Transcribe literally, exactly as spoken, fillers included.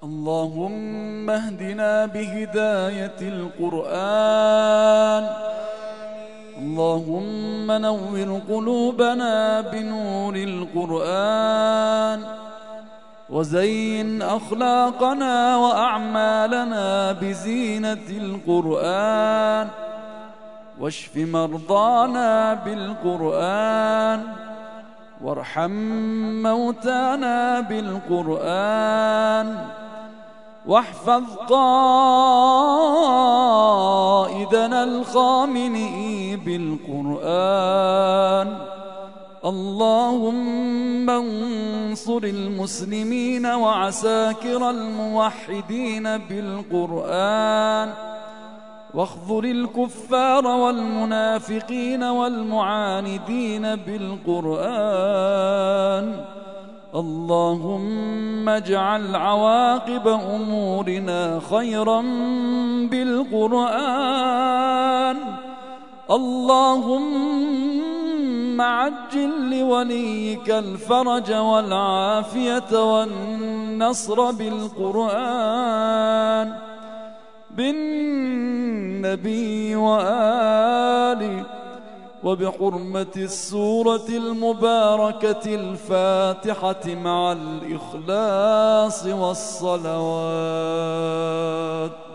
اللهم اهدنا بهداية القرآن. اللهم نور قلوبنا بنور القرآن، وزين أخلاقنا وأعمالنا بزينة القرآن، واشف مرضانا بالقرآن، وارحم موتانا بالقرآن، واحفظ قائدنا الخامنئ بالقرآن. اللهم انصر المسلمين وعساكر الموحدين بالقرآن، واخذل الكفار والمنافقين والمعاندين بالقرآن. اللهم اجعل عواقب أمورنا خيرا بالقرآن. اللهم عجل لوليك الفرج والعافية والنصر بالقرآن، بالنبي وآله، وبحرمة السورة المباركة الفاتحة مع الإخلاص والصلوات.